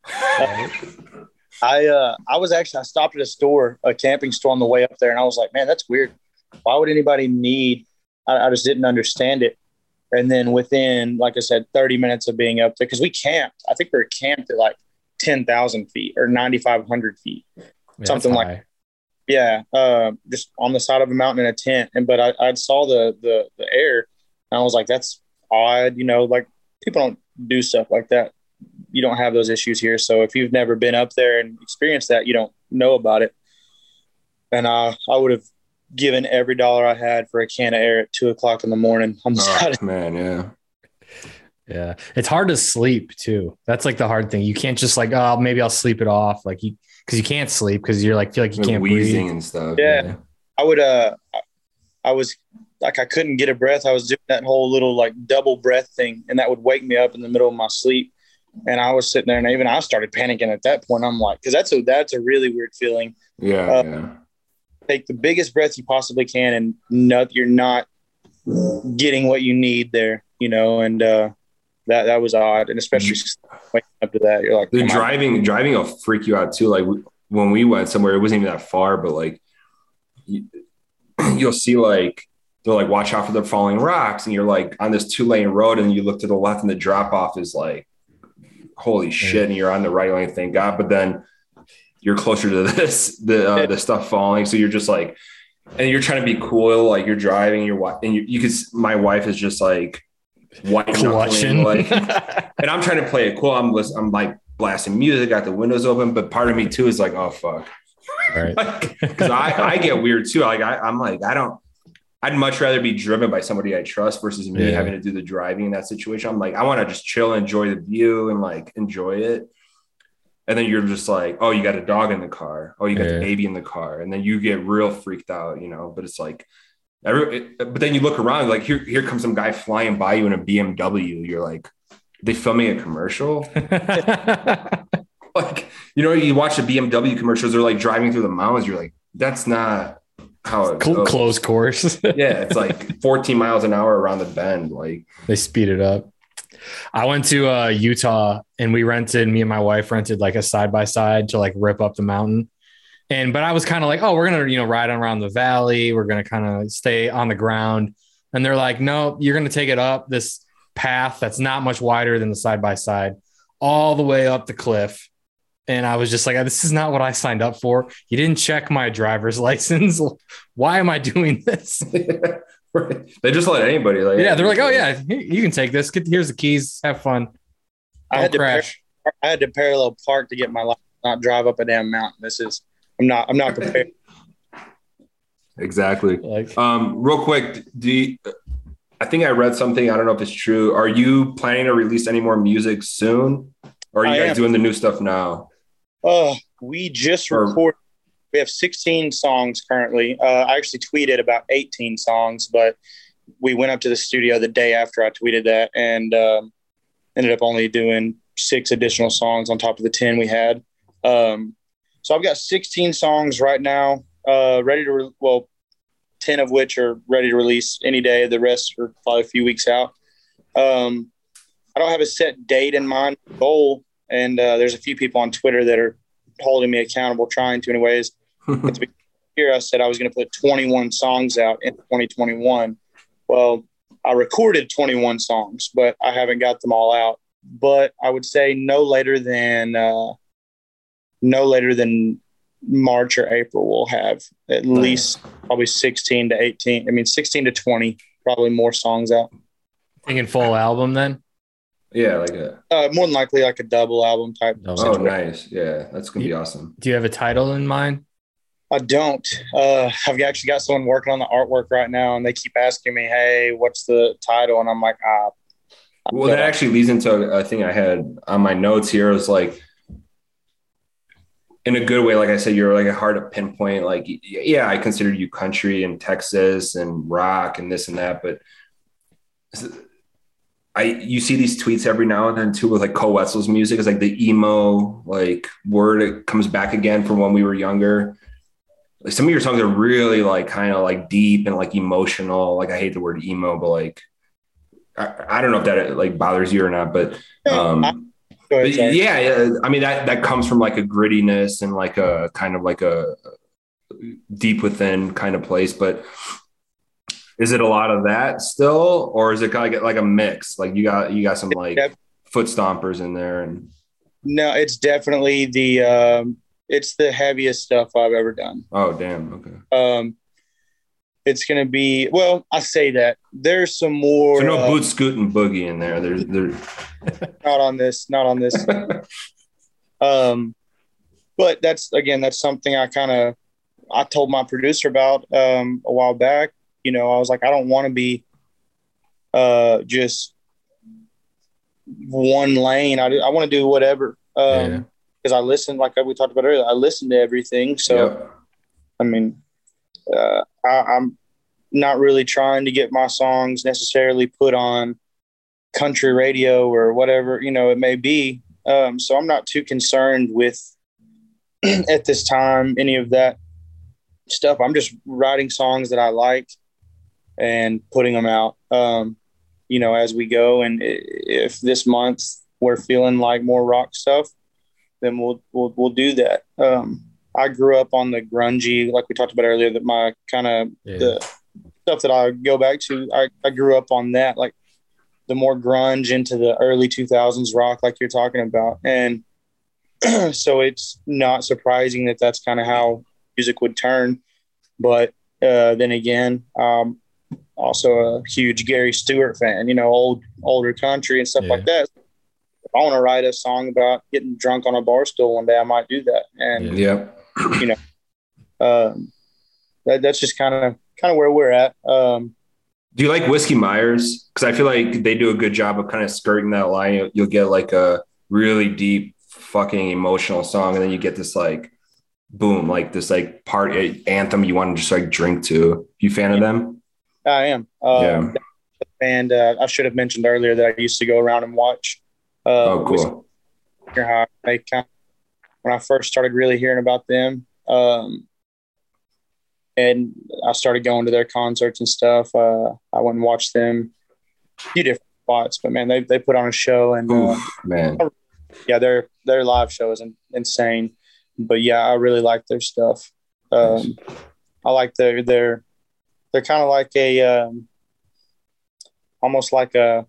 I uh I was actually I stopped at a store, a camping store on the way up there, and I was like, man, that's weird. Why would anybody need? I, I just didn't understand it. And then within, like I said, thirty minutes of being up there, because we camped, I think we were camped at like ten thousand feet or ninety-five hundred feet, Yeah, something that's like high. yeah, uh, just on the side of a mountain in a tent. And but I, I saw the the the air, and I was like, that's odd. You know, like people don't do stuff like that. You don't have those issues here. So if you've never been up there and experienced that, you don't know about it. And uh, I would have given every dollar I had for a can of air at two o'clock in the morning on the Oh, side. Of- man, yeah. Yeah. It's hard to sleep too. That's like the hard thing. You can't just like, oh, maybe I'll sleep it off. Like you, cause you can't sleep because you're like, feel like you Like can't wheezing breathe. and stuff. Yeah. I would, uh, I was like, I couldn't get a breath. I was doing that whole little like double breath thing, and that would wake me up in the middle of my sleep. And I was sitting there, and even I started panicking at that point. I'm like, cause that's a, that's a really weird feeling. Yeah. Uh, yeah. Take the biggest breath you possibly can, and no, you're not getting what you need there, you know, and, uh, that, that was odd. And especially waking up to that, you're like, The am I- driving, driving will freak you out too. Like we, when we went somewhere, it wasn't even that far, but like you, you'll see like they're like, watch out for the falling rocks, and you're like on this two lane road, and you look to the left, and the drop off is like, holy shit, and you're on the right lane, thank God. But then you're closer to this, the uh, the stuff falling, so you're just like, and you're trying to be cool, like you're driving, you're and you, you could. My wife is just like white knuckling, Clutching. like, and I'm trying to play it cool. I'm listening, I'm like blasting music, got the windows open, but part of me too is like, oh fuck, Right. because I I get weird too. Like I I'm like I don't. I'd much rather be driven by somebody I trust versus me Yeah. having to do the driving in that situation. I'm like, I want to just chill, enjoy the view, and like enjoy it. And then you're just like, oh, you got a dog in the car. Oh, you got Yeah. the baby in the car. And then you get real freaked out, you know, but it's like, every, it, but then you look around, like here, here comes some guy flying by you in a B M W. You're like, they filming a commercial? Like, you know, you watch the B M W commercials, they're like driving through the mountains. You're like, that's not how it Cl- goes. Close course. Yeah, it's like fourteen miles an hour around the bend. Like, They speed it up. I went to uh, Utah, and we rented, me and my wife rented like a side by side to like rip up the mountain. And, but I was kind of like, oh, we're going to, you know, ride around the valley. We're going to kind of stay on the ground. And they're like, no, you're going to take it up this path that's not much wider than the side by side, all the way up the cliff. And I was just like, this is not what I signed up for. You didn't check my driver's license. Why am I doing this? they just let anybody. Like, Yeah, they're like, oh yeah, you can take this. Get here's the keys. Have fun. I Don't had to par- crash. I had to parallel park to get my license, not drive up a damn mountain. This is, I'm not, I'm not prepared. Exactly. Like, Um, real quick, do you, I think I read something. I don't know if it's true. Are you planning to release any more music soon, or are you I guys am. doing the new stuff now? Uh, we just Or- recorded. We have sixteen songs currently. Uh, I actually tweeted about eighteen songs, but we went up to the studio the day after I tweeted that, and um, ended up only doing six additional songs on top of the ten we had. Um, so I've got sixteen songs right now, uh, ready to re- well, ten of which are ready to release any day. The rest are probably a few weeks out. Um, I don't have a set date in mind, goal, and uh, there's a few people on Twitter that are holding me accountable, trying to anyways. Here I said I was going to put twenty-one songs out in twenty twenty-one. Well, I recorded twenty-one songs, but I haven't got them all out. But I would say no later than uh, no later than March or April, we'll have at Nice. least probably sixteen to eighteen. I mean, sixteen to twenty, probably more songs out. thinking full album then. Yeah, like a. Uh, more than likely, like a double album type. Oh, Oh, situation. nice. Yeah, that's gonna be Yeah. awesome. Do you have a title in mind? I don't. Uh, I've actually got someone working on the artwork right now, and they keep asking me, "Hey, what's the title?" And I'm like, "Ah." Well, that actually leads into a thing I had on my notes here. Is like, in a good way, like I said, you're like a hard to pinpoint. Like, yeah, I consider you country and Texas and rock and this and that, but I you see these tweets every now and then too with like Cole Wetzel's music. It's like the emo like word it comes back again from when we were younger. Like some of your songs are really like kind of like deep and like emotional. Like I hate the word emo, but like I, I don't know if that like bothers you or not, but um Go ahead, but sorry. yeah, yeah, I mean that that comes from like a grittiness and like a kind of like a deep within kind of place. But is it a lot of that still, or is it kind of like a mix? Like you got you got some like Yep. foot stompers in there, and No, it's definitely the um, it's the heaviest stuff I've ever done. oh damn, okay. Um, it's gonna be well. I say that there's some more. So no uh, boot scoot and boogie in there. There's there. not on this. Not on this. um, but that's again, that's something I kind of I told my producer about um, a while back. You know, I was like, I don't want to be uh, just one lane. I, I want to do whatever. Um, Yeah. Because I listen, like we talked about earlier, I listen to everything. So, Yep. I mean, uh, I, I'm not really trying to get my songs necessarily put on country radio or whatever, you know, it may be. Um, so I'm not too concerned with at this time any of that stuff. I'm just writing songs that I like and putting them out, um, you know, as we go. And if this month we're feeling like more rock stuff, then we'll we'll we'll do that. Um, I grew up on the grungy, like we talked about earlier, that my kind of Yeah. the stuff that I go back to. I, I grew up on that, like the more grunge into the early two thousands rock, like you're talking about, and so it's not surprising that that's kind of how music would turn. But uh, then again, um, also a huge Gary Stewart fan, you know, old older country and stuff Yeah. like that. If I want to write a song about getting drunk on a bar stool one day, I might do that. And Yep. um, that, that's just kind of kind of where we're at. Um, Do you like Whiskey Myers? Because I feel like they do a good job of kind of skirting that line. You'll, you'll get like a really deep, fucking emotional song, and then you get this like boom, like this like part anthem you want to just like drink to. You fan of them? I am. Um, Yeah. And uh, I should have mentioned earlier that I used to go around and watch. Uh, Oh, cool. Whiskey High. They kind of, when I first started really hearing about them, um, and I started going to their concerts and stuff. Uh, I went and watched them a few different spots, but man, they they put on a show, and uh, Oof, man. yeah, their their live show is in, insane. But yeah, I really like their stuff. Um, I like their their they're kind of like a um, almost like a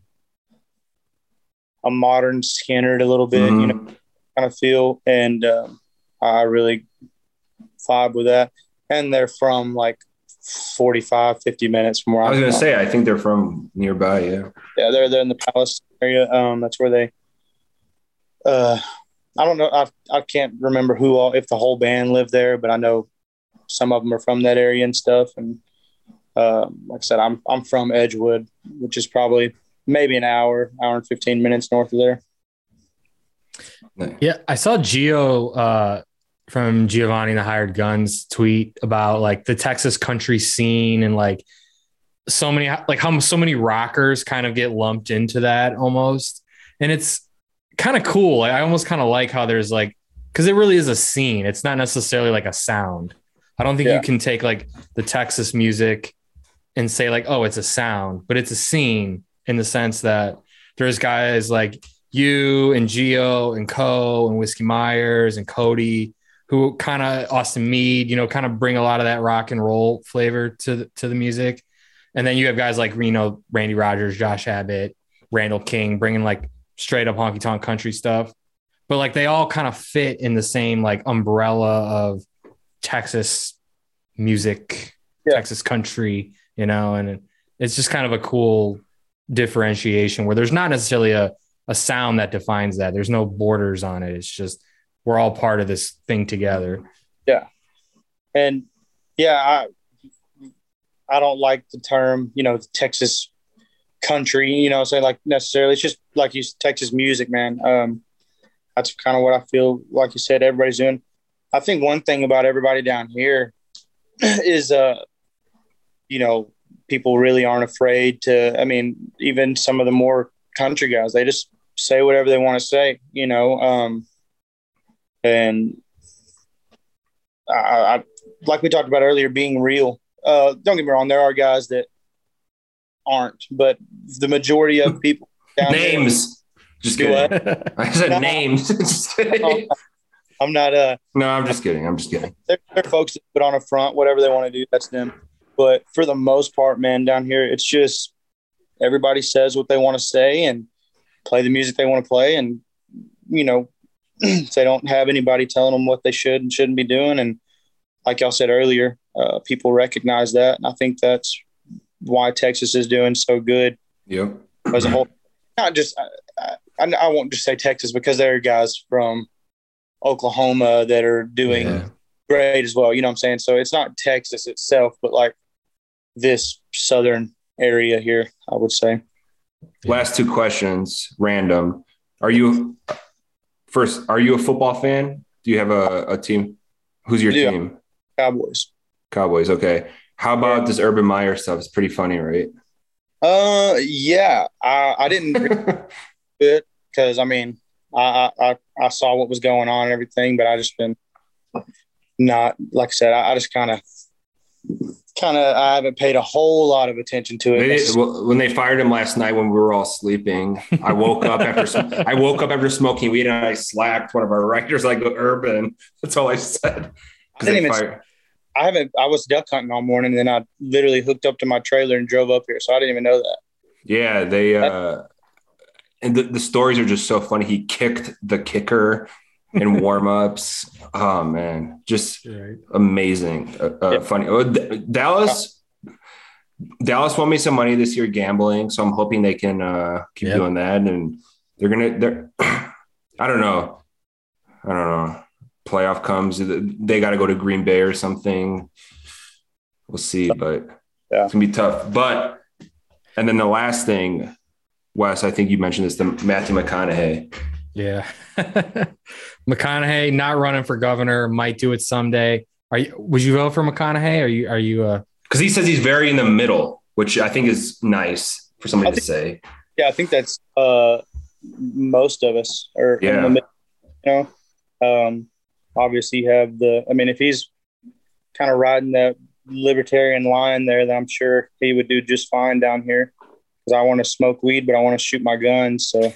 a modern Skinner a little bit, Mhm. you know, kind of feel, and um, I really vibe with that. And they're from like forty-five, fifty minutes from where I was I'm gonna from. say, I think they're from nearby. Yeah. Yeah, they're they're in the Palace area. Um, that's where they. Uh, I don't know. I I can't remember who all, if the whole band lived there, but I know some of them are from that area and stuff. And um, like I said, I'm I'm from Edgewood, which is probably maybe an hour, hour and fifteen minutes north of there. Yeah, I saw Gio uh, from Giovanni and the Hired Guns tweet about like the Texas country scene and like so many like how so many rockers kind of get lumped into that almost, and it's kind of cool. Like, I almost kind of like how there's like because it really is a scene. It's not necessarily like a sound. I don't think Yeah. you can take like the Texas music and say like, oh, it's a sound, but it's a scene in the sense that there's guys like you and Gio and Co and Whiskey Myers and Cody who kind of Austin Mead, you know, kind of bring a lot of that rock and roll flavor to the, to the music. And then you have guys like, you know, Randy Rogers, Josh Abbott, Randall King, bringing like straight up honky tonk country stuff. But like they all kind of fit in the same like umbrella of Texas music, Yeah. Texas country, you know, and it's just kind of a cool differentiation where there's not necessarily a a sound that defines that. There's no borders on it. It's just we're all part of this thing together. Yeah. And yeah, I I don't like the term, you know, Texas country, you know, say like necessarily. It's just like you Texas music, man. Um, that's kind of what I feel like you said everybody's doing. I think one thing about everybody down here is, uh, you know, people really aren't afraid to, I mean, even some of the more country guys, they just say whatever they want to say, you know, um, and I, I, like we talked about earlier, being real. Uh, don't get me wrong, there are guys that aren't, but the majority of people down names. There, just kidding. I said no, names. Just kidding. I'm not. Uh, no, I'm just kidding. I'm just kidding. There are folks that put on a front, whatever they want to do, that's them. But for the most part, man, down here, it's just everybody says what they want to say and play the music they want to play, and you know, they don't have anybody telling them what they should and shouldn't be doing. And like y'all said earlier, uh, people recognize that, and I think that's why Texas is doing so good. Yep. As a whole, not just I, I, I won't just say Texas, because there are guys from Oklahoma that are doing yeah. great as well. You know what I'm saying? So it's not Texas itself, but like this southern area here, I would say. Last two questions, random. Are you first? Are you a football fan? Do you have a, a team? Who's your yeah. team? Cowboys. Cowboys. Okay. How about yeah. this Urban Meyer stuff? It's pretty funny, right? Uh, yeah. I, I didn't it because I mean, I, I I saw what was going on and everything, but I just been not, like I said, I, I just kind of kind of I haven't paid a whole lot of attention to it. They, well, when they fired him last night when we were all sleeping, I woke up after I woke up after smoking weed, and I slacked one of our writers. I go, Urban. That's all I said. I didn't even. Fired. I haven't. I was duck hunting all morning, and then I literally hooked up to my trailer and drove up here, so I didn't even know that. Yeah, they. Uh, and the, the stories are just so funny. He kicked the kicker in warm-ups. Oh man, just right. amazing. Uh, uh, yeah. Funny. Oh, D- Dallas. Dallas won me some money this year gambling, so I'm hoping they can uh, keep yep. doing that. And they're gonna. They're. I don't know. I don't know. Playoff comes, they got to go to Green Bay or something. We'll see, but yeah. it's gonna be tough. But and then the last thing, Wes, I think you mentioned this, the Matthew McConaughey. Yeah, McConaughey not running for governor, might do it someday. Are you? Would you vote for McConaughey? Are you? Are you? Uh... Because he says he's very in the middle, which I think is nice for somebody think, to say. Yeah, I think that's uh, most of us are yeah. in the middle. You know. Um, Obviously, you have the. I mean, if he's kind of riding that libertarian line there, then I'm sure he would do just fine down here. Because I want to smoke weed, but I want to shoot my guns. So,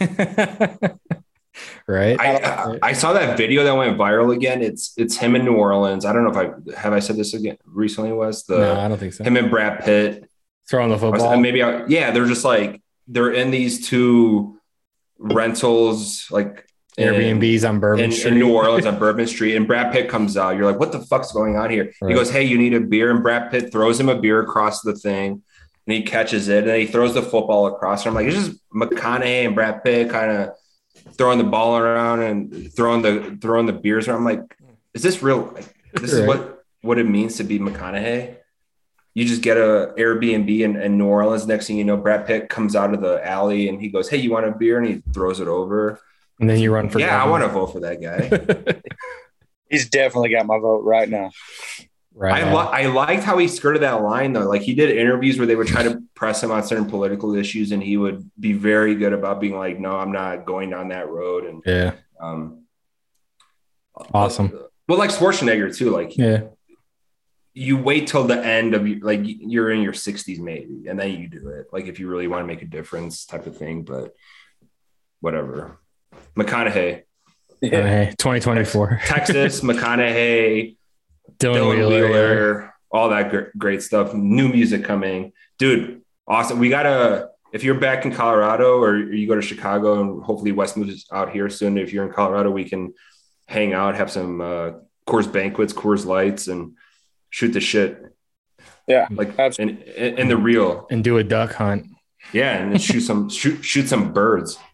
right. I, I, I saw that video that went viral again. It's it's him in New Orleans. I don't know if I have I said this again recently. Was the no, I don't think so. Him and Brad Pitt throwing the football. Maybe I, yeah, they're just like they're in these two rentals like. Airbnbs on Bourbon in, Street. In New Orleans on Bourbon Street. And Brad Pitt comes out. You're like, what the fuck's going on here? Right. He goes, hey, you need a beer. And Brad Pitt throws him a beer across the thing. And he catches it. And then he throws the football across. And I'm like, it's just McConaughey and Brad Pitt kind of throwing the ball around and throwing the throwing the beers around. I'm like, is this real? Like, this right. is what, what it means to be McConaughey? You just get a Airbnb in, in New Orleans. Next thing you know, Brad Pitt comes out of the alley and he goes, hey, you want a beer? And he throws it over. And then you run for yeah, governor. I want to vote for that guy. He's definitely got my vote right now. Right. I, li- I liked how he skirted that line though. Like he did interviews where they would try to press him on certain political issues, and he would be very good about being like, "No, I'm not going down that road." And yeah, um, awesome. Well, like Schwarzenegger too. Like yeah, you wait till the end of like you're in your sixties maybe, and then you do it. Like if you really want to make a difference, type of thing. But whatever. McConaughey. Yeah. twenty twenty-four. Texas, McConaughey, Dylan, Dylan Wheeler, Wheeler yeah. all that gr- great stuff. New music coming. Dude, awesome. We got to, if you're back in Colorado or you go to Chicago, and hopefully Wes moves out here soon. If you're in Colorado, we can hang out, have some uh, Coors Banquets, Coors Lights, and shoot the shit. Yeah. Like, and, and the real. And do a duck hunt. Yeah. And then shoot some, shoot, shoot some birds.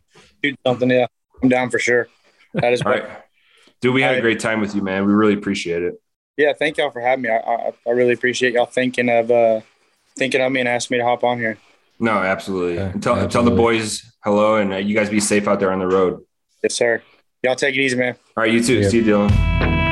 shoot something. Yeah, I'm down for sure. That is All right. Dude, we had All right. a great time with you, man. We really appreciate it. Yeah, thank y'all for having me. I, I, I really appreciate y'all thinking of uh, thinking of me and asking me to hop on here. No, absolutely. Yeah, And tell, tell absolutely. the boys hello, and uh, you guys be safe out there on the road. Yes, sir. Y'all take it easy, man. All right, you too. Yeah. See you, Dylan.